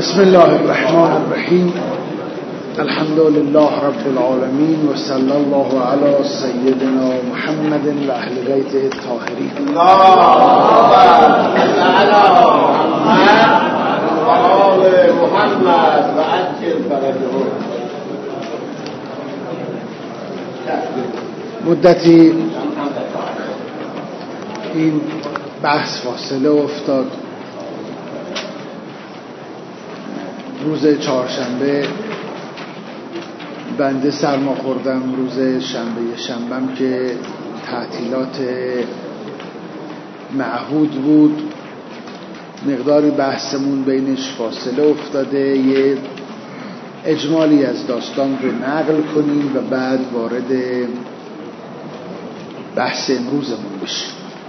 بسم الله الرحمن الرحیم. الحمد لله رب العالمین و صلی الله علی سیدنا محمد و اهل بیت الطاهرین. اللهم صل علی محمد و آل محمد و عجل فرجهم. مدتی این بحث فاصله افتاد. روز چهارشنبه بنده سرما خوردم، روز شنبه‌ام که تعطیلات معهود بود مقداری بحثمون بینش فاصله افتاده. یه اجمالی از داستان رو نقل کنیم و بعد وارد بحث امروزمون بشیم.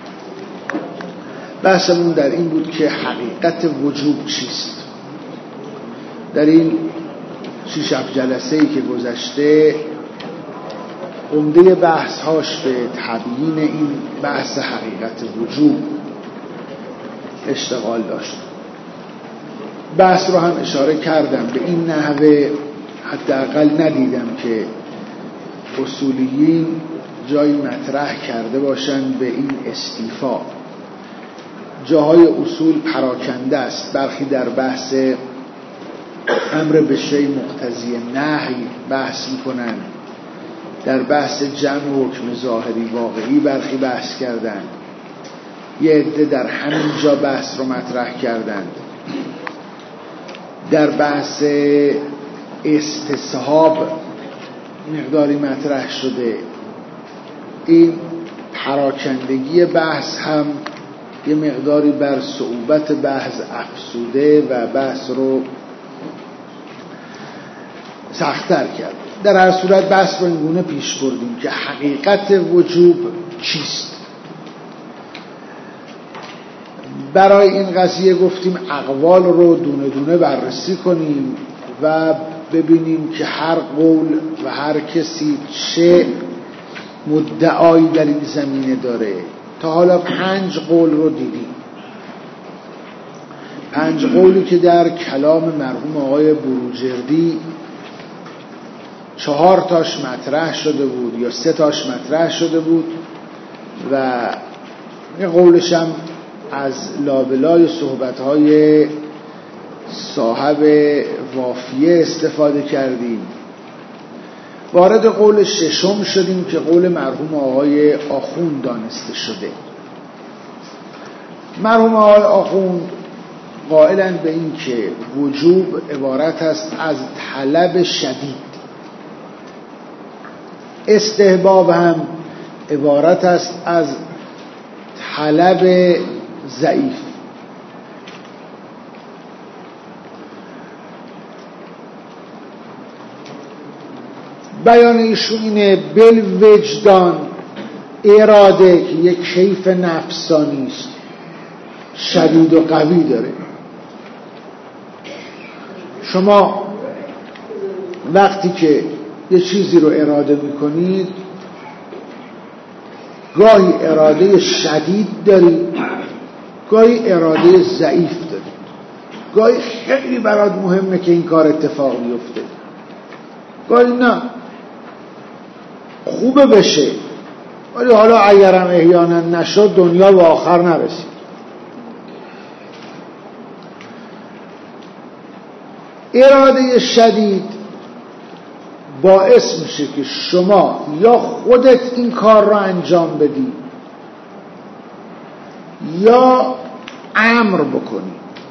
بحثمون در این بود که حقیقت وجوب چیست. در این 6-7 جلسه‌ای که گذشته عمده بحث‌هاش به تبیین این بحث حقیقت وجوب اشتغال داشت. بحث رو هم اشاره کردم به این نحوه، حداقل ندیدم که اصولیین جایی مطرح کرده باشند به این استیفا. جاهای اصول پراکنده است. برخی در بحث امر به شیء مقتضی نهی بحث میکنن، در بحث جمع حکم ظاهری واقعی برخی بحث کردند، یه عده در همین جا بحث رو مطرح کردند. در بحث استصحاب مقداری مطرح شده. این پراکندگی بحث هم یه مقداری بر صعوبت بحث افزوده و بحث رو سخت‌تر کرد. در هر صورت بحث رو اینگونه پیش بردیم که حقیقت وجوب چیست. برای این قضیه گفتیم اقوال رو دونه دونه بررسی کنیم و ببینیم که هر قول و هر کسی چه مدعایی در این زمینه داره. تا حالا 5 قول رو دیدیم. 5 قولی که در کلام مرحوم آقای بروجردی 4 تاش مطرح شده بود یا 3 تاش مطرح شده بود و این قولش هم از لابلای صحبت‌های صاحب وافیه استفاده کردیم. وارد قول 6 شدیم که قول مرحوم آقای آخوند دانسته شده. مرحوم آقای آخوند قائلند به این که وجوب عبارت است از طلب شدید، استحباب هم عبارت است از طلب ضعیف. بیان ایشون اینه بالوجدان، اراده که یک کیف نفسانی است، شدید و قوی داره. شما وقتی که یه چیزی رو اراده میکنید گاهی اراده شدید دارید، گاهی اراده ضعیف دارید. گاهی خیلی برات مهمه که این کار اتفاق بیفته، گاهی نه خوبه بشه ولی حالا اگرم احیانا نشد دنیا به آخر نرسید. اراده شدید باعث میشه که شما یا خودت این کار رو انجام بدی یا امر بکنی.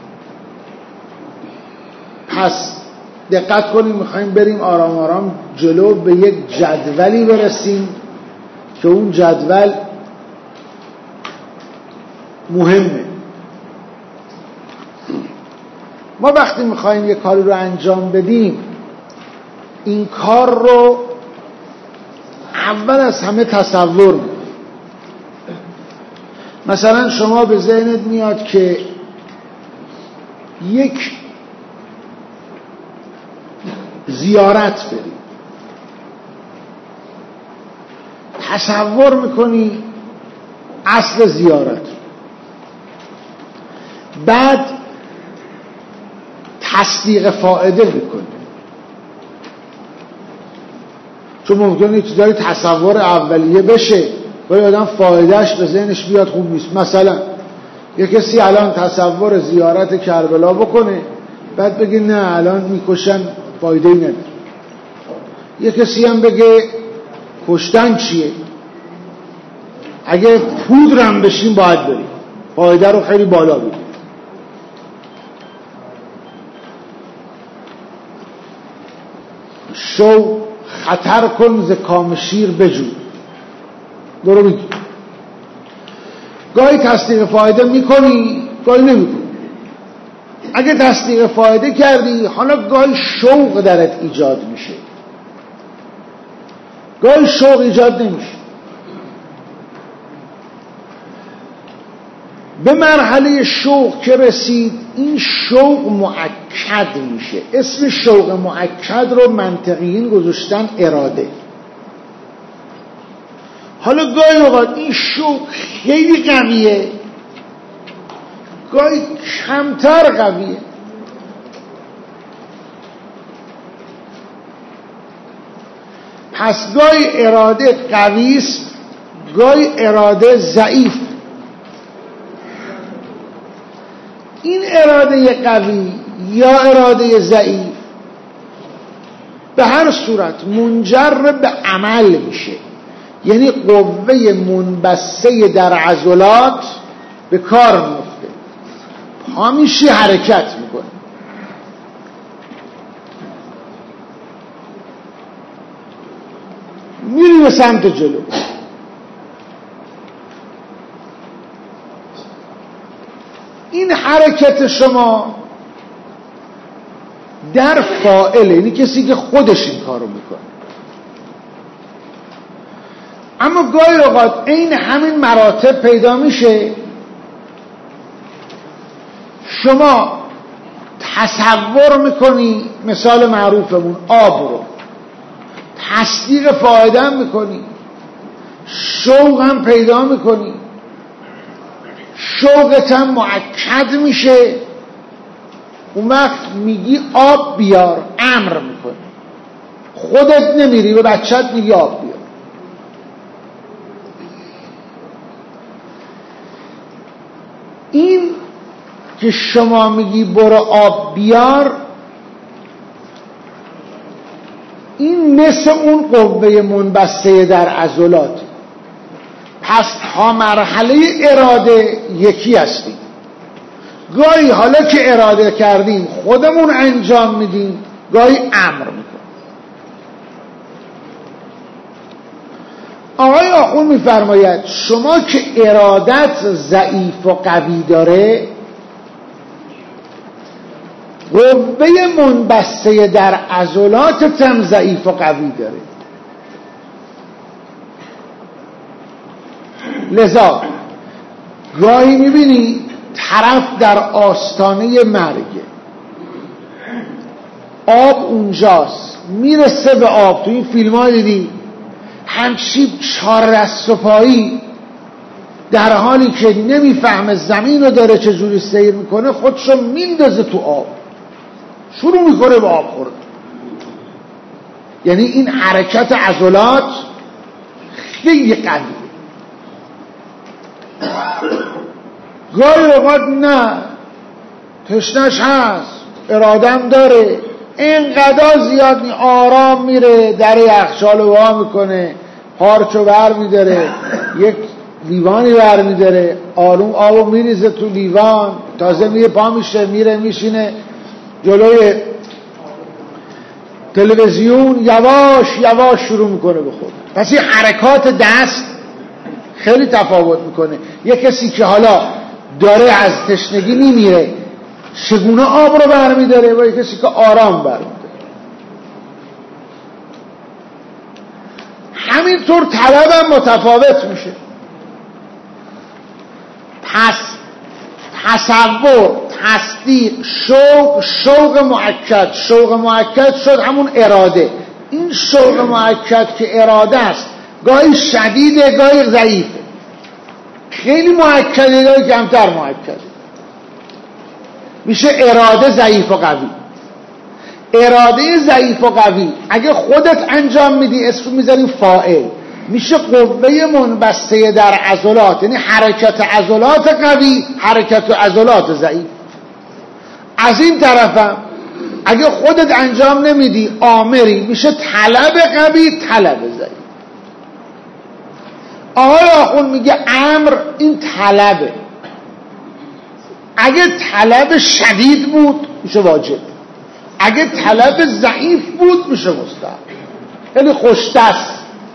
پس دقت کنیم، میخوایم بریم آرام آرام جلو به یک جدولی برسیم که اون جدول مهمه. ما وقتی میخوایم یک کاری رو انجام بدیم این کار رو اول از همه تصور میکنیم. مثلا شما به ذهنت میاد که یک زیارت بریم، تصور میکنی اصل زیارت، بعد تصدیق فائده میکنه. چون ممکنه یه چیزایی تصور اولیه بشه ولی آدم فایدهش به ذهنش بیاد خوب نیست. مثلا یه کسی الان تصور زیارت کربلا بکنه بعد بگه نه الان میکشن فایده‌ای نداره. یه کسی هم بگه کشتن چیه، اگه پودرم بشیم باید بریم، فایده رو خیلی بالا بگیم. شو خطر کن ز کام شیر بجو، درو بگی. گاهی تصدیق فایده میکنی گاهی نمیکنی. اگه تصدیق فایده کردی حالا گاهی شوق درت ایجاد میشه، گاهی شوق ایجاد نمیشه. به مرحله شوق که رسید این شوق مؤکد میشه. اسم شوق مؤکد رو منطقیین گذاشتن اراده. حالا گاهی اوقات این شوق خیلی قویه گاهی کمتر قویه. پس گاهی اراده قوی است گاهی اراده ضعیف. این اراده قوی یا اراده ضعیف به هر صورت منجر به عمل میشه، یعنی قوه منبسطه در عضلات به کار میفته، پا میشی حرکت میکنه. میری به سمت جلو. این حرکت شما در فاعله، یعنی کسی که خودش این کارو میکنه. اما گاهی اوقات این همین مراتب پیدا میشه، شما تصور میکنی، مثال معروفمون آب رو تصدیق فایده هم میکنی، شوق هم پیدا میکنی، شوقت هم مؤکد میشه، اون وقت میگی آب بیار، امر میکنی. خودت نمیری به بچت میگی آب بیار. این که شما میگی برو آب بیار، این مثل اون قوه منبسطه در عضلات. پس تا مرحله اراده یکی هستیم. گاهی حالا که اراده کردیم خودمون انجام میدیم، گاهی امر میکنیم. آقای آخوند میفرماید شما که ارادت ضعیف و قوی داره، قوه منبسطه در عضلاتت هم ضعیف و قوی داره. لذا گاهی میبینی طرف در آستانه مرگه، آب اونجاست، میرسه به آب. تو این فیلم ها دیدی همچی چار دست و پایی در حالی که نمیفهمه زمین رو داره چجوری سیر میکنه خودشو میندازه تو آب، شروع میکنه به آب خوردن. یعنی این حرکت عضلات خیلی قویه. گاهی اوقات نه، تشنش هست، ارادم داره، اینقدر زیاد آرام میره، در یخچالو وا میکنه، پارچو بر میداره، یک لیوانی بر میداره، آروم آبو میریزه تو لیوان، تازه میره پا میشه، میره میشینه جلوی تلویزیون، یواش یواش شروع میکنه به خود. پس این حرکات دست خیلی تفاوت میکنه. یک کسی که حالا داره از تشنگی میمیره چگونه آب رو برمیداره و یک کسی که آرام برمیداره. همینطور طلبم متفاوت میشه. پس تصور، تصدیق، شوق مؤکد. شوق مؤکد شد همون اراده. این شوق مؤکد که اراده است گاهی شدیده گاهی ضعیفه، خیلی مؤکده گاهی کمتر مؤکده، میشه اراده ضعیف و قوی. اراده ضعیف و قوی اگه خودت انجام میدی اسم میذاریم فاعل، میشه قوه منبسطه در عضلات، یعنی حرکت عضلات قوی، حرکت عضلات ضعیف. از این طرفم اگه خودت انجام نمیدی آمری، میشه طلب قوی، طلب ضعیف. آقای آخوند میگه امر این طلبه، اگه طلب شدید بود میشه واجب، اگه طلب ضعیف بود میشه مستحب. خیلی خوش‌دست.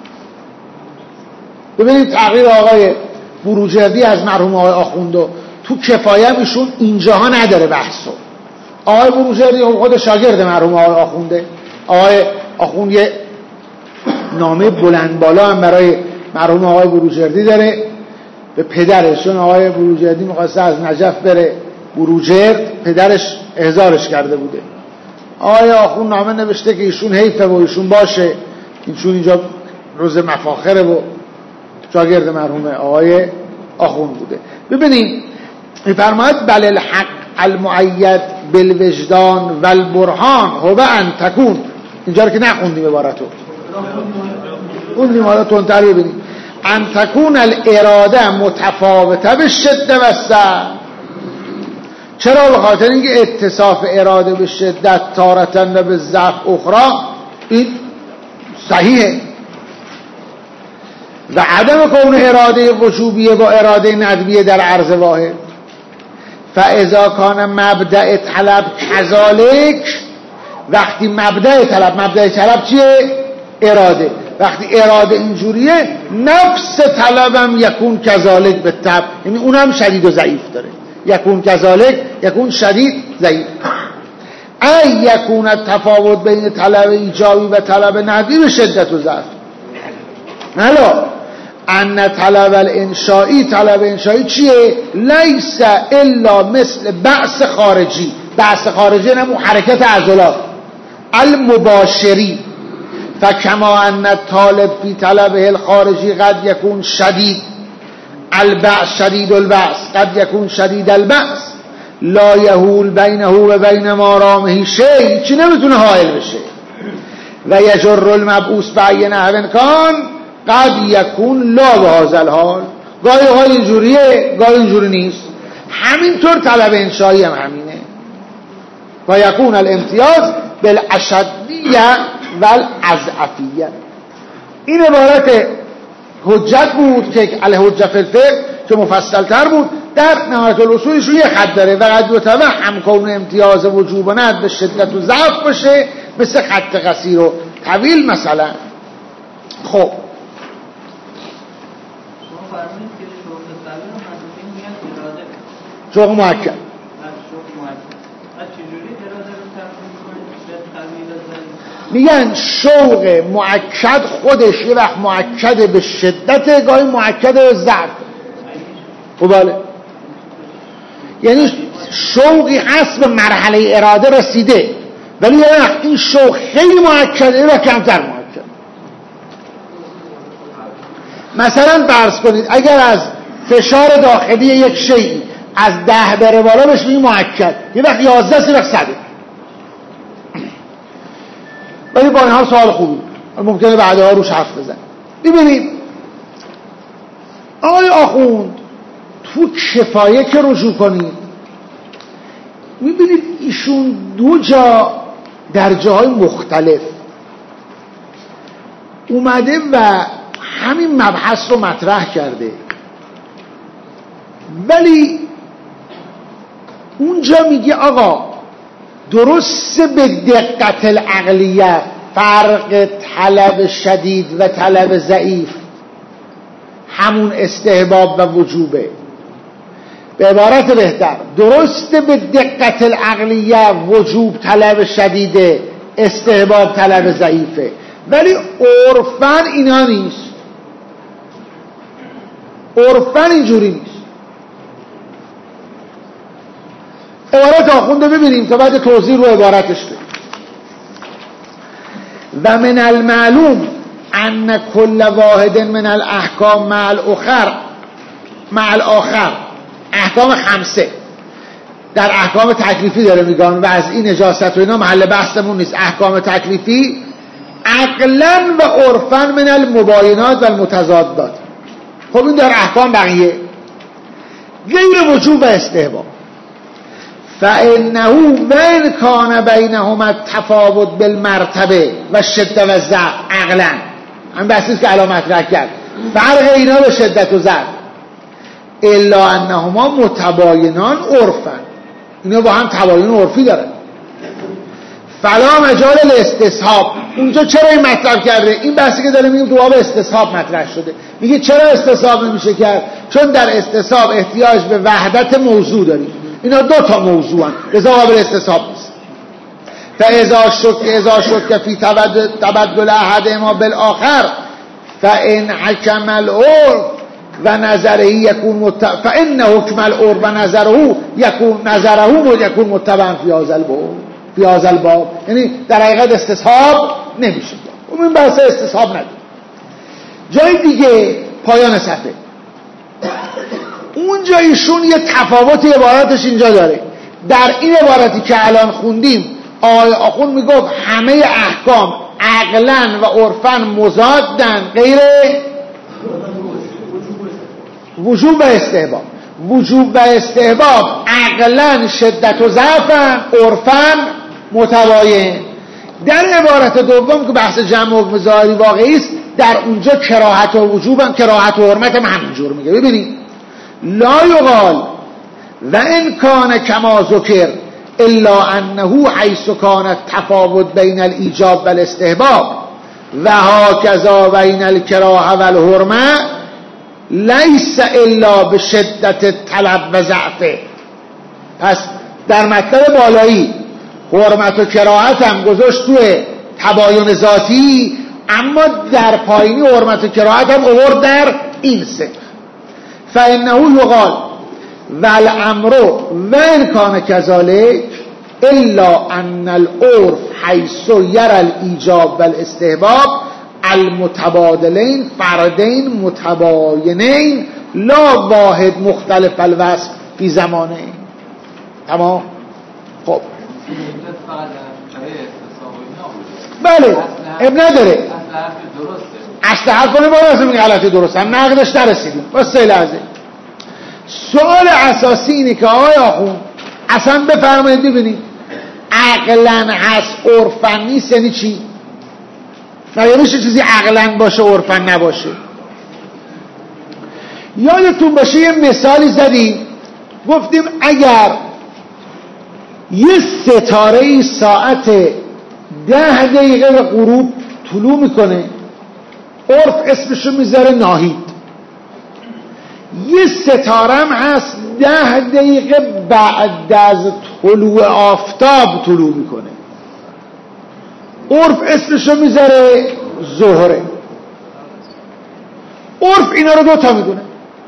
ببینید تغییر آقای بروجردی از مرحوم آقای آخوندو تو کفایه ایشون اینجاها نداره بحثو. آقای بروجردی خود شاگرد مرحوم آقای آخونده. آقای آخوند یه نامه بلند بالا هم برای مرحوم آقای بروجردی داره به پدرش، چون آقای بروجردی می‌خواسته از نجف بره بروجرد، پدرش احضارش کرده بوده. آقای آخوند نامه نوشته که ایشون حیفه و ایشون باشه، ایشون اینجا روز مفاخره و شاگرد مرحوم آقای آخوند بوده. ببینیم می‌فرماید بل الحق المؤید بالوجدان والبرهان هو ان تکون، اینجا رو که نخوندیم عبارتو، خوندیم حالا تندتر ببینیم. ان تکون الاراده متفاوته بالشده والضعف. چرا؟ به خاطر اینکه اتصاف اراده به شدت تارتن و به ضعف اخرى این صحیحه. و عدم کون اراده وجوبیه با اراده ندبیه در عرض واحد. فاذا کان مبدأ طلب کذالک، وقتی مبدأ طلب چیه؟ اراده. وقتی اراده اینجوریه نفس طلبم یکون کذالک بالطبع، یعنی اونم شدید و ضعیف داره. یکون کذالک یکون شدید ضعیف. ای یکون التفاوت بین طلب ایجابی و طلب ندبی به شدت و ضعف. حالا ان طلب الانشائی، طلب انشائی چیه؟ لیس الا مثل بعث خارجی. بعث خارجی نمو حرکت عضلات المباشری. فکما ان الطالب فی طلبه الخارجی قد یکون شدید البعث، شدید البعث، قد یکون شدید البعث، لا یهول بینه و بین ما رامه شیء، چی نمیتونه حائل بشه. و یجر المبعوث بعین نحو کان قد یکون لا بهذا الحال، گاهی های اینجوریه گاهی اینجوری نیست. همینطور طلب انشایی هم همینه. و یکون الامتیاز بالاشدیه والاضعفیه. این عبارت حجت بود که الحجه فی الفقه که مفصل تر بود. در نهایت الاصولش رو یه خط داره و قد یتوهم کون امتیاز وجوب و ند به شدت و ضعف باشه، مثل خط قصیر و طویل مثلا. خب شوق مؤکد میگن شوق مؤکد خودش یه وقت مؤکد به شدت، گاهی مؤکد به ضعف. خب بله، یعنی شوقی هست به مرحله اراده رسیده، ولی یه وقت این شوق خیلی مؤکده و کمتر مؤکد. مثلا فرض کنید اگر از فشار داخلی یک شیئی از 10 بره بالا بشه این مؤکد، یه وقت 11 یه وقت 100. ولی با این حال سوال خوبی، ممکنه بعدها روش حرف بزن. ببینید آقای آخوند تو کفایه که رجوع کنید میبینید ایشون دو جا در جاهای مختلف اومده و همین مبحث رو مطرح کرده، ولی اونجا میگه آقا درست به دقت العقلیه فرق طلب شدید و طلب ضعیف همون استحباب و وجوبه. به عبارت بهتر درست به دقت العقلیه وجوب طلب شدیده، استحباب طلب ضعیفه، ولی عرفاً اینا نیست. عرفاً اینجوری نیست. عبارت آخونده ببینیم تا بعد توضیح رو عبارتش بدیم. و من المعلوم ان کل واحد من الاحکام مع الاخر احکام 5 در احکام تکلیفی داره میگن و از این نجاست و اینا محل بحثمون نیست. احکام تکلیفی عقلا و عرفا من المباینات و المتضادات. خب این در احکام بقیه غیر وجوب و استحباب. فانه من کان بینهما تفاوت بالمرتبه و شدت و ضعف عقلا، همین بحثیست که علامت مطرح کرد، فرق اینا به شدت و ضعف، الا انهما متباینان عرفا، اینا با هم تباین عرفی دارن، فلا مجال الاستصحاب. اونجا چرا این مطلب کرده؟ این بحثی که داره میگیم تو باب استصحاب مطرح شده. میگه چرا استصحاب نمیشه کرد؟ چون در استصحاب احتیاج به وحدت موضوع داریم، اینا دو تا موضوعن، لذا قابل استصحاب نیست. فاذا شک فی تبدل احدهما بالآخر فان حکم العرف و نظره یکون فان حکم العرف و نظره یکون متبعا فی هذا الباب. یعنی در حقیقت استصحاب نمیشه. این بحث استصحاب نداره. جای دیگه پایان صفحه اونجا ایشون یه تفاوت عباراتش اینجا داره. در این عبارتی که الان خوندیم آقای آخوند میگفت همه احکام عقلا و عرفا مضادن غیر وجوب و استحباب. وجوب و استحباب عقلا شدت و ضعفن، عرفا متباین. در عبارت دوم که بحث جمع و ظاهری واقعی است، در اونجا کراهت و وجوبن، کراهت و حرمت هم همینجور میگه. ببینید لا یقال و ان کان کما ذکر الا انه حیث کان التفاوت بین الایجاب و الاستحباب و هکذا بین الکراهه و الحرمه لیس الا بشدت طلب و ضعفه. پس در مطلب بالایی حرمت و کراهت هم گذاشت توی تباین ذاتی، اما در پایینی حرمت و کراهت هم آورد در این سه. فانه یقال والامر و ان کان کذالک الا ان العرف حیث یرى الایجاب و الاستحباب المتبادلین فردین متباینین لا واحد مختلف الوصف فی زمانین. تمام. خب بله اب نداره، اصل حرف کنه باید اصلا غلطی درست هم نقدش نرسیدیم. بس لحظه سوال اساسی اینه که آقای آخوند اصلا بفرمایید ببینید عقلن هست عرفن نیست یعنی چی؟ مگه میشه چیزی عقلن باشه عرفن نباشه؟ یادتون باشه یه مثالی زدیم، گفتیم اگر یه ستاره ساعت 10 دقیقه به غروب طلوع میکنه عرف اسمشو میذاره ناهید. یه ستاره هم هست 10 دقیقه بعد از طلوع آفتاب طلوع میکنه عرف اسمشو میذاره ظهره. عرف اینا رو دوتا میدونه.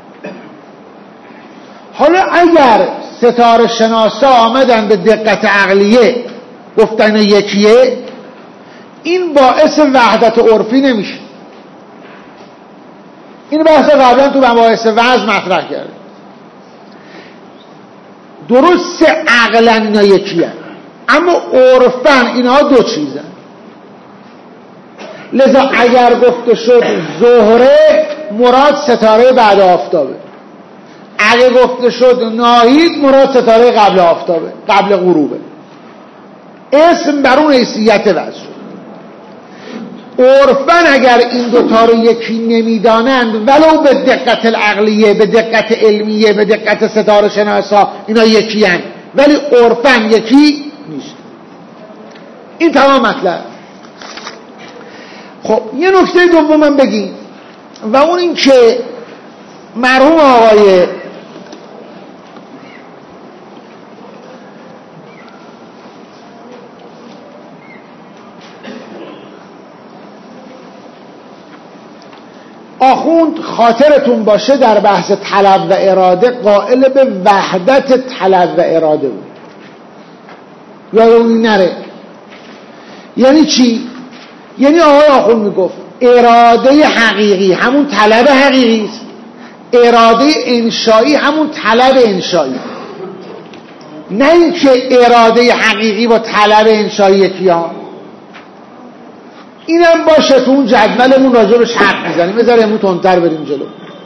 حالا اگر ستاره شناسا آمدن به دقت عقلیه گفتن یکیه، این باعث وحدت عرفی نمیشه. این بحث قبلا تو مباحث وضع مطرح کرده. درست عقلا اینا یکیه اما عرفن اینا دو چیزن. لذا اگر گفته شد ظهره مراد ستاره بعد آفتابه، اگه گفته شد ناهید مراد ستاره قبل آفتابه، قبل غروبه. اسم بر اون حیثیت وضع. عرفن اگر این دوتا رو یکی نمیدانند ولو به دقت العقلیه، به دقت علمیه، به دقت ستاره شناسا اینا یکی هن، ولی عرفن یکی نیست. این تمام مطلب. خب یه نکته دومم بگیم و اون این که مرحوم آقای آخوند خاطرتون باشه در بحث طلب و اراده قائل به وحدت طلب و اراده بود. یادمون نره. یعنی چی؟ یعنی آقای آخوند میگفت اراده حقیقی همون طلب حقیقی است، اراده انشایی همون طلب انشایی. نه اینکه اراده حقیقی با طلب انشایی یکیان. اینم باشه تو اون جدولمون راجبش حرف میزنیم، بذار امروز تندتر بریم جلو.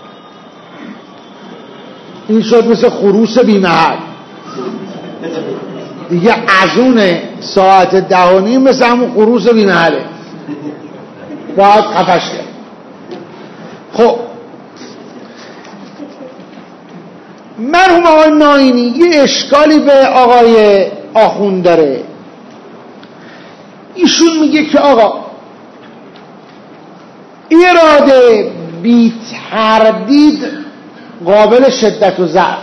این شد مثل خروس بی‌محل دیگه، از اون ساعت 10:30 مثل همون خروس بی‌محله، باید خفش کرد. خب مرحوم آقای ناینی یه اشکالی به آقای آخوند داره. ایشون میگه که آقا اراده بی تردید قابل شدت و ضعف.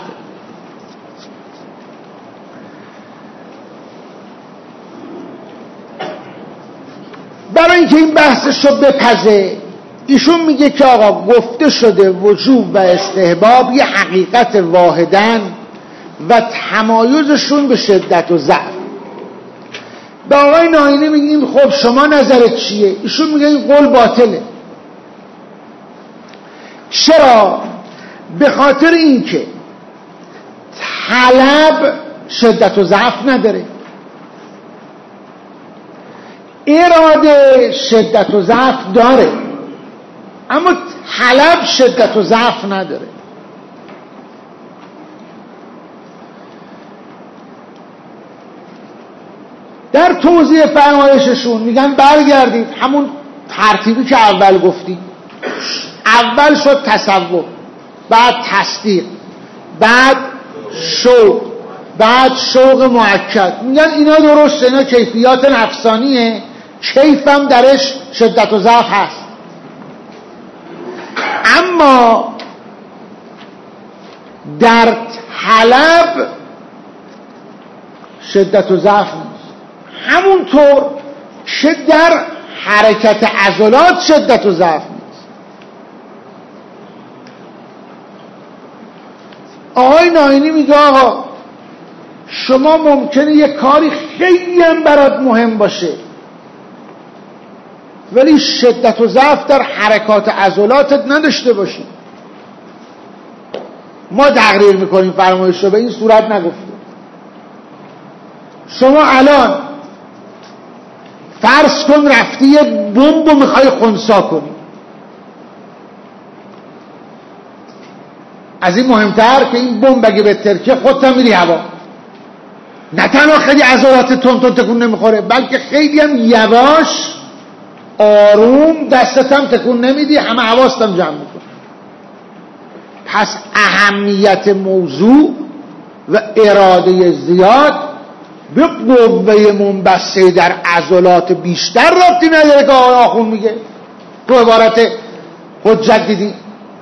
برای اینکه این بحثش رو بپزه ایشون میگه که آقا گفته شده وجوب و استحباب یه حقیقت واحدن و تمایزشون به شدت و ضعف. به آقای ناینی میگیم خب شما نظرت چیه؟ ایشون میگه این قول باطله. چرا؟ به خاطر اینکه طلب شدت و ضعف نداره، اراده شدت و ضعف داره، اما طلب شدت و ضعف نداره. در توضیح فرمایششون میگن برگردید همون ترتیبی که اول گفتیم. اول شد تصور، بعد تصدیق، بعد شوق، بعد شوق مؤکد. میگن اینا درسته، اینا کیفیات نفسانیه، کیفم درش شدت و ضعف هست. اما در طلب شدت و ضعف نیست، همونطور که در حرکت عضلات شدت و ضعف نیست. آقای ناینی میگه آقا شما ممکنه یه کاری خیلی هم برات مهم باشه ولی شدت و ضعف در حرکات عضلاتت نداشته باشی. ما تقریر میکنیم فرمایش رو به این صورت نگفته. شما الان فرض کن رفتی یه بمب رو میخوای خنثی کنی، از این مهمتر که این بمب اگه به ترکه خودت هم میری هوا. نه تنها خیلی عضلات تون تکون نمیخوره بلکه خیلی هم یواش آروم دستت هم تکون نمیدی، همه حواست هم جمع میکن. پس اهمیت موضوع و اراده زیاد به قوه منبسطه در عضلات بیشتر ربطی نداره که آقای آخوند میگه. تو عبارت حجت دیدی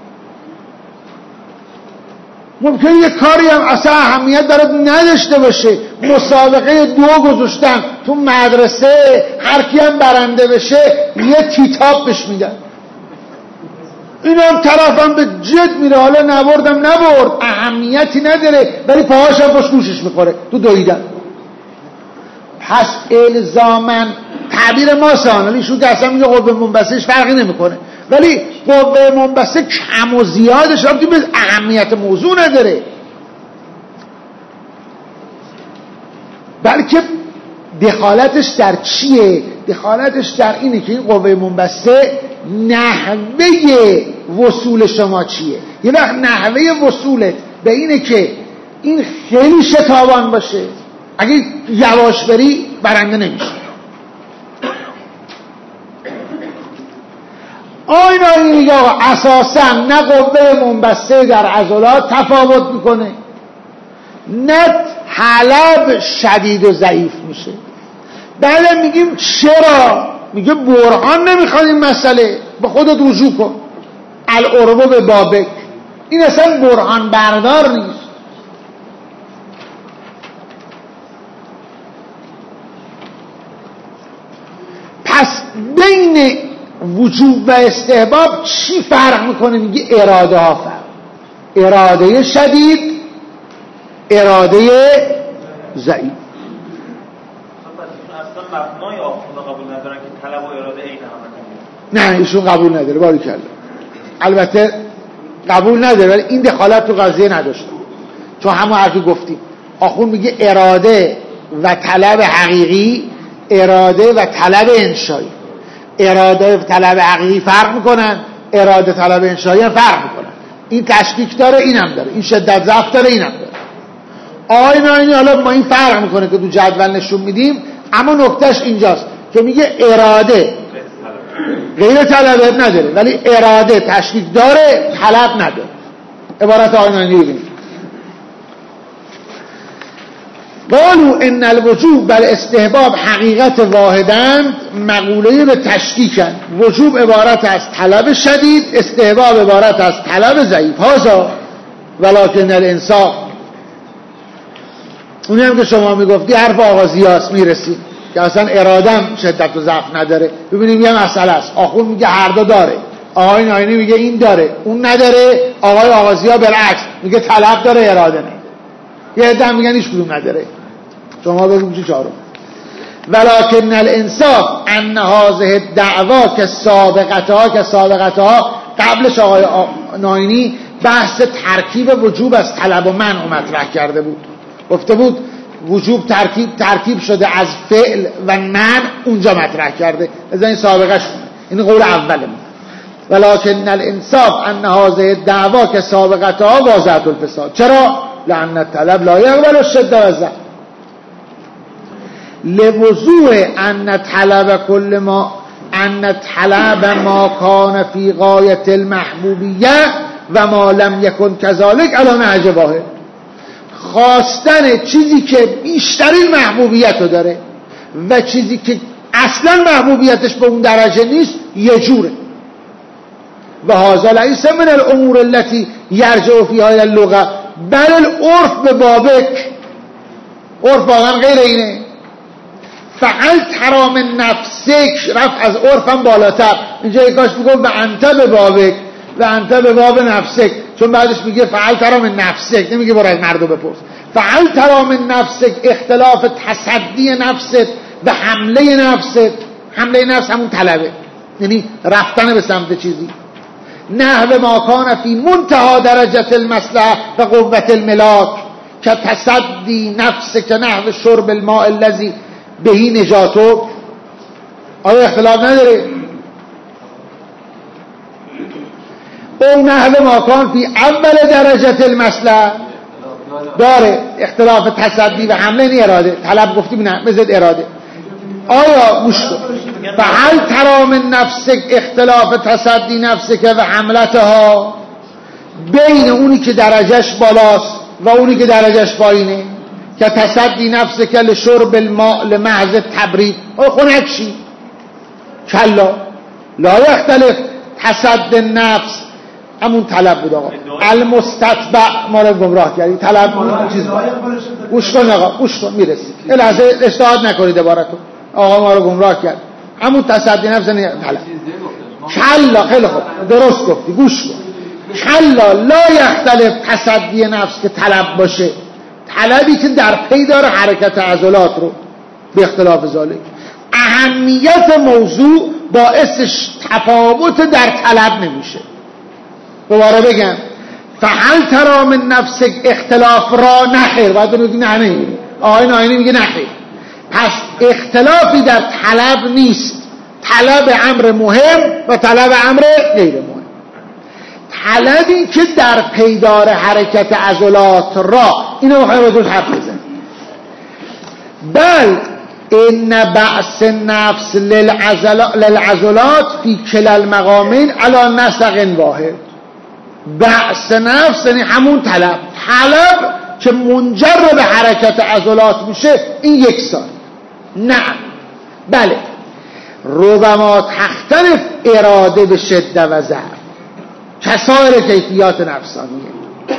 ممکنه یه کاری هم اصلا اهمیت برات نداشته باشه، مسابقه 2 گذاشتن تو مدرسه، هر کی هم برنده بشه یه کتاب بهش میدن، این هم طرفم به جد میره، حالا نبردم نبرد اهمیتی نداره ولی پاهاش هم باش گوشش میخوره تو دویدن. پس الزامن تعبیر ما سانالی شو که اصلا میگه قوه منبسطهش فرقی نمیکنه، ولی قوه منبسطه کم و زیادش هم به اهمیت موضوع نداره، بلکه دخالتش در چیه؟ دخالتش در اینه که این قوه منبسطه نحوه وصول شما چیه. یه وقت نحوه وصولت به اینه که این خیلی شتابان باشه، اگه یواش بری برنده نمیشه. آینه میگه اساسا نه قوه منبسطه در عضلات تفاوت میکنه نه طلب شدید و ضعیف میشه. بعد میگیم چرا؟ میگه برهان نمیخواد این مسئله، به خودت رجوع کن. العربه به بابک، این اصلا برهان بردار نیست. پس بین وجوب و استحباب چی فرق میکنه؟ میگه اراده ها فرق، اراده شدید، اراده ضعیف. اصلا مبنای آخوند قبول ندارن که طلب و اراده عین هم. نه ایشون قبول نداره، باری کرده. البته قبول نداره ولی این دخالت تو قضیه نداشته، چون همون حرفی گفتیم آخوند میگه اراده و طلب حقیقی، اراده و طلب انشایی. اراده و طلب حقیقی فرق میکنن، اراده طلب انشایی هم فرق میکنن. این تشکیک داره، اینم داره، این شدت ضعف داره، اینم داره. آقای ناینی حالا ما این فرق میکنه که تو جدول نشون میدیم، اما نکتهش اینجاست که میگه اراده غیر طلب نداره، ولی اراده تشکیک داره، طلب نداره. عبارت آقای ناینی رو ببینید. قالوا ان الوجوب بل استحباب حقیقت واحدند، مقوله به تشکیکن. وجوب عبارت از طلب شدید، استحباب عبارت از طلب ضعیف. هذا ولکن الانصاف، اونی هم که شما میگفتی حرف آغازیاست، میرسید که اصلا ارادم شدت و ضعف نداره. ببینیم یه مسئله است، آخون میگه هر دو داره، آقای ناینی میگه این داره اون نداره، آقای آغازیا برعکس میگه طلب داره اراده نه. یه عده میگن هیچ کدوم نداره. شما بگیم چی چارو. ولکن الانصاف ان هذه الدعوا که سابقتها قبلش آقای ناینی بحث ترکیب وجوب از طلب و منع مطرح کرده بود. گفته بود وجوب ترکیب شده از فعل و منع، اونجا مطرح کرده. از این سابقه شده، این قول اوله. ولکن الانصاف ان هذه الدعوا که سابقتها واضحه الفساد. چرا؟ لان الطلب لا يقبل الشده و ضعف. لوضوح ان طلب ما کان فی غایت المحبوبیه و ما لم یکن کذالک علی نهج واحد. خواستن چیزی که بیشترین محبوبیت رو داره و چیزی که اصلا محبوبیتش به اون درجه نیست یه جوره. و هذا لیس من الامور التي یرجع فیها الی اللغه بل العرف به بابک. عرف واقعا غیر اینه. فعل ترام نفسک، رفت از عرفم بالاتر. اینجا یکاش میگه و انت به بابک و انت به باب نفسک، چون بعدش میگه فعل ترام نفسک، نمیگه برو از مردم بپرس. فعل ترام نفسک اختلاف تصدی نفست و حمله نفست. حمله نفس همون طلبه، یعنی رفتن به سمت چیزی. نحو ما کان فی منتها درجه المصلحه و قوت الملاک که تصدی نفس که نحو شرب الماء الذی بهی نجاتو. آیا اختلاف نداره؟ او نحو ما کان فی اول درجه المصلحه داره. اختلاف تصدی و حمله این اراده. طلب گفتیم نه بزد اراده. آیا گوش کن، فهل ترا من نفسک اختلاف تصدی نفسک و حملتها، بین اونی که درجهش بالاست و اونی که درجهش پایینه، که تصدی نفسک لشرب الماء لمحض تبرید، خنک شی. کلا لا یختلف تصد نفس، همون طلب بود آقا. المستتبع ما رو گمراه کردی. طلب چیز گوش کن آقا، گوش کن میرسی. لحظه اجتهاد نکنید عبارتو. آقا ما رو گمراه کرد. همون تصدی نفس نه طلب. کلا، خیلی خوب درست گفتی، گوش کن. کلا لا یختلف تصدی نفس که طلب باشه، طلبی که در پی داره حرکت عضلات رو، به اختلاف ذالک. اهمیت موضوع باعث تفاوت در طلب نمیشه. دوباره بگم، فهل ترا من نفسک اختلاف را نخیر، باید بگی نه نمیگه. آقای ناینی میگه نخیر. پس اختلافی در طلب نیست. طلب امر مهم و طلب امر غیر مهم. طلبی که در پیدار حرکت عضلات را، اینو میخوایم رو حرف بزنیم. بل ان بعث نفس للعضلات فی کلا المقامین علی نسق واحد. بعث نفس یعنی همون طلب که منجر به حرکت عضلات میشه، این یکسان. نه بله، ربما تختلف اراده به شده و ضعف کسایر کیفیات نفسانیه.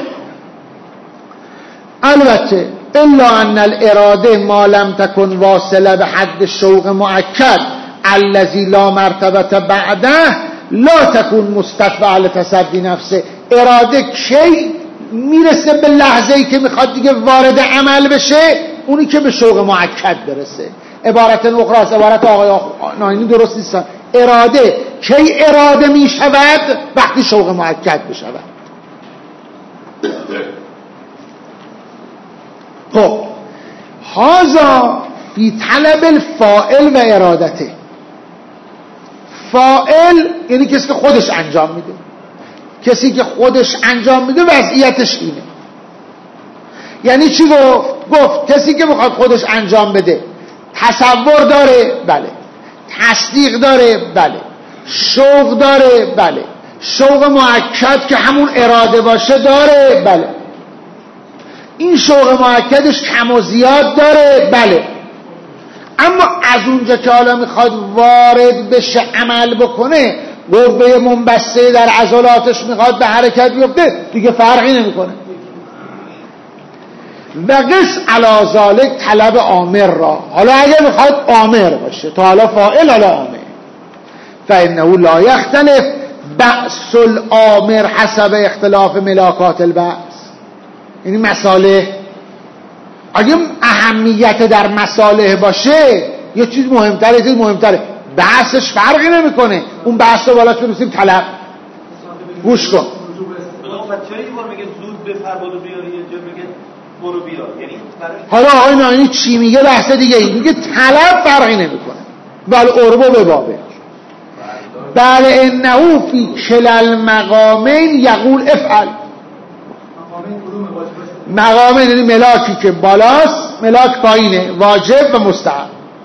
البته الا ان الاراده ما لم تکن واصله به حد شوق مؤکد الذی لا مرتبه بعده لا تکون مستتبع لتصدی نفسه. اراده کی میرسه به لحظه‌ای که میخواد دیگه وارد عمل بشه؟ اونی که به شوق مؤکد برسه. عبارت اخراست، عبارت آقای ناینی درست نیستن. اراده کی اراده میشود؟ وقتی شوق مؤکد بشود. خب هذا فی طلب الفاعل و ارادته. فاعل یعنی کسی که خودش انجام میده. کسی که خودش انجام میده وضعیتش اینه. یعنی چی گفت کسی که بخواد خودش انجام بده تصور داره، بله. تصدیق داره، بله. شوق داره، بله. شوق مؤکد که همون اراده باشه داره، بله. این شوق مؤکدش کم و زیاد داره، بله. اما از اونجا که حالا میخواد وارد بشه عمل بکنه، قوه منبسطه در عضلاتش میخواد به حرکت بیفته، دیگه فرقی نمیکنه. و قس علی ذلک طلب آمر را، حالا اگر میخواد آمر باشه، تا حالا فاعل حالا آمر، فانه لا یختلف بأس الآمر حسب اختلاف ملاکات البأس. یعنی مصالح، اگه اهمیت در مصالح باشه یه چیز مهمتره، یه چیز مهمتره، بحثش فرقی نمیکنه. اون بحث رو بالا بنویسیم طلب. گوش کن. چرا این بار میگه زود بفر برو بیار، یه جا میگه برو بیار، یعنی حالا آقای ناینی چی میگه بحث دیگه ای. میگه طلب فرقی نمیکنه. بل عربو به بابه بل انه فی کلا المقامین یقول افعل. مقامین یعنی ملاکی که بالاست، ملاک پایینه، واجب و مستحب.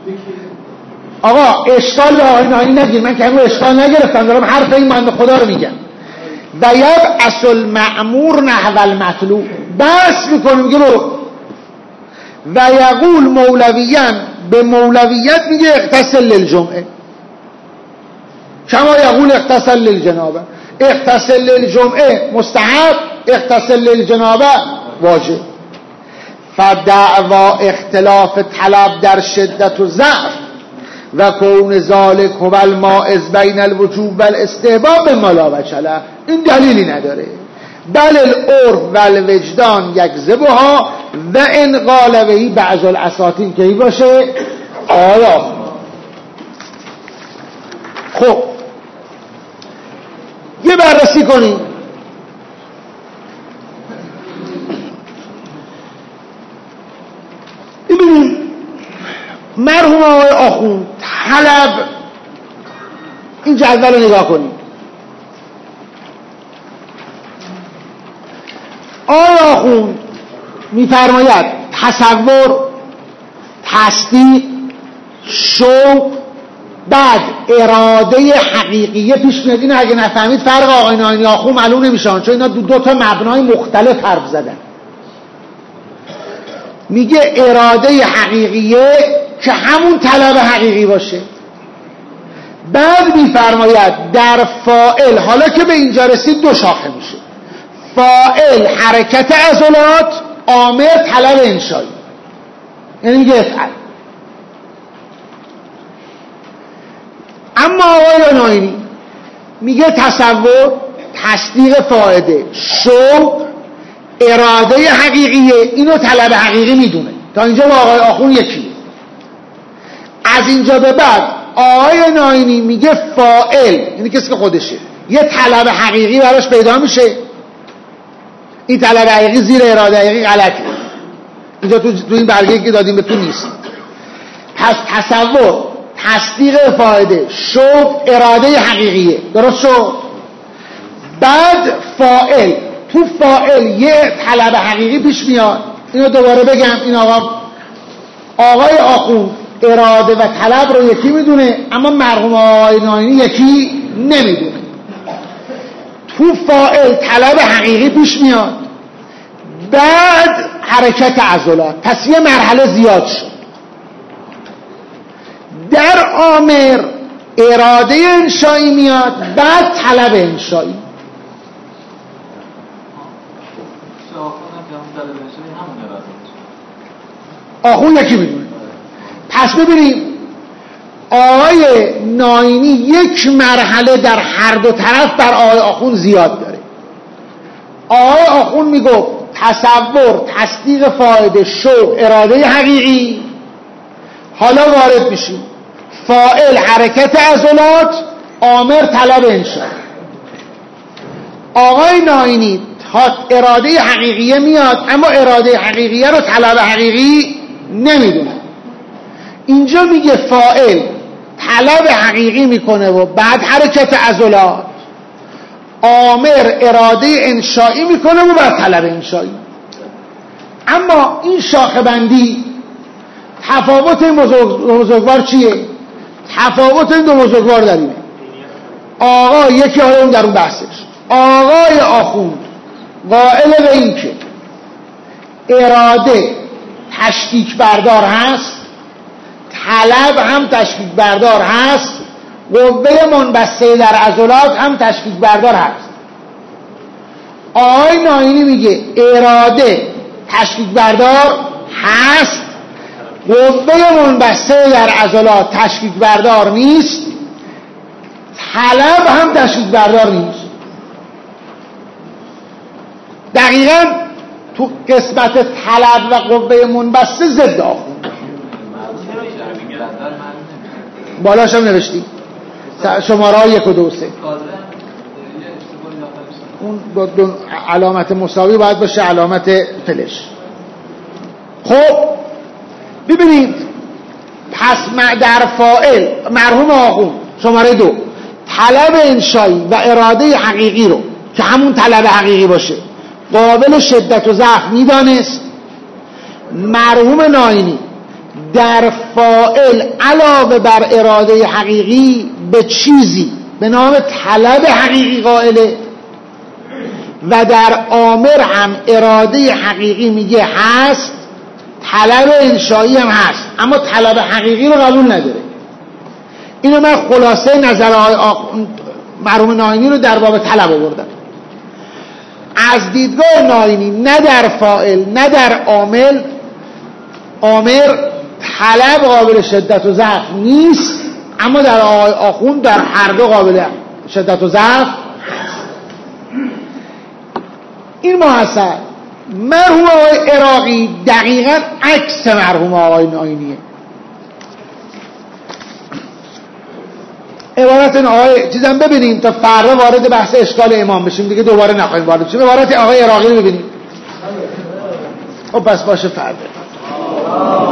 آقا اشکال به آقای ناینی نگیر، من که همون اشکال نگرفتم، دارم حرف این بنده خدا رو میگم. و یبعث المأمور نحو المطلوب، بس میکنه میگه برو. و یقول مولویاً، به مولویت میگه اغتسل للجمعه، کما یقول اغتسل للجنابه. اغتسل للجمعه مستحب، اغتسل للجنابه واجب. فدعوا اختلاف طلب در شدت و ضعف و کون ذالک هو المائز بین الوجوب و الاستحباب ما لا وجه له، این دلیلی نداره. بل العرف و الوجدان یکذبها و ان قال بهی بعض الاساطین که این باشه. آیا خب یه بررسی کنیم. ببینیم مرحوم آقای آخوند طلب، این جدول رو نگاه کنیم. آقای آخوند میفرماید تصور، تصدیق، شوق، بعد اراده حقیقیه پیش میاد. اینو اگه نفهمید فرق آقای ناینی آخوند معلوم نمیشه، چون اینا دو تا مبنای مختلف حرف زدن. میگه اراده حقیقیه که همون طلب حقیقی باشه. بعد میفرماید در فاعل، حالا که به اینجا رسید دو شاخه میشه، فاعل حرکت عضلات، آمر طلب انشایی، یعنی میگه افعل. اما آقای ناینی میگه تصور، تصدیق فاعله، شوق، اراده حقیقیه، اینو طلب حقیقی میدونه. تا اینجا با آقای آخوند یکیه. از اینجا به بعد آقای ناینی میگه فاعل یعنی کسی که خودشه، یه طلب حقیقی براش پیدا میشه. این طلب حقیقی زیر اراده حقیقی غلطه. اینجا تو این برگه که دادیم به تو نیست. پس تصور، تصدیق فاعله، شوق، اراده حقیقیه، درست شد؟ بعد فاعل، تو فاعل یه طلب حقیقی پیش میاد. اینو دوباره بگم، این آقای آخوند اراده و طلب رو یکی میدونه، اما مرحوم آقای ناینی یکی نمیدونه. تو فاعل طلب حقیقی پیش میاد، بعد حرکت عضلات، پس یه مرحله زیاد شد. در آمر اراده انشایی میاد، بعد طلب انشایی. آخوند یکی میدونه. پس ببینیم آقای ناینی یک مرحله در هر دو طرف بر آقای آخوند زیاد داره. آقای آخوند میگفت تصور، تصدیق فاعل، شوق، اراده حقیقی. حالا وارد میشیم فاعل حرکت عضلات، آمر طلب انشا. آقای ناینی اراده حقیقیه میاد اما اراده حقیقیه رو طلب حقیقی نمیدونه. اینجا میگه فاعل طلب حقیقی میکنه و بعد حرکت عضلات، آمر اراده انشایی میکنه و بعد طلب انشایی. اما این شاخه بندی تفاوت این بزرگوار چیه؟ تفاوت این دو بزرگوار در اینه. آقا یکی حالا اون در اون بحثش، آقای آخوند قائل به این که اراده تشکیک بردار هست، طلب هم تشکیک بردار هست، قوه منبسطه در عضلات هم تشکیک بردار هست. آقای ناینی میگه اراده تشکیک بردار هست، قوه منبسطه در عضلات تشکیک بردار نیست، طلب هم تشکیک بردار نیست. دقیقاً تو قسمت طلب و قوه منبسطه ضد آخوند. بالاش هم نوشتی شماره ها 1 و 2 و 3. اون علامت مساوی باید باشه علامت فلش. خب ببینید، پس در فاعل مرحوم آخوند شماره 2 طلب انشایی و اراده حقیقی رو که همون طلب حقیقی باشه قابل شدت و ضعف میدانست. مرحوم ناینی در فاعل علاوه بر اراده حقیقی به چیزی به نام طلب حقیقی قائله و در آمر هم اراده حقیقی میگه هست، طلب انشایی هم هست، اما طلب حقیقی رو قبول نداره. اینو من خلاصه نظرهای مرحوم ناینی رو در باب طلب آوردم. از دیدگاه ناینی نه در فاعل نه در آمر طلب قابل شدت و ضعف نیست، اما در آقای آخوند در هر دو قابل شدت و ضعف. این محصل مرحوم آقای عراقی دقیقاً عکس مرحوم آقای ناینیه. عبارت این آقای چیزم ببینیم تا فردا وارد بحث اشکال امام بشیم دیگه، دوباره نخواهیم وارد بشیم. عبارت آقای عراقی رو ببینیم. خب پس باشه فردا.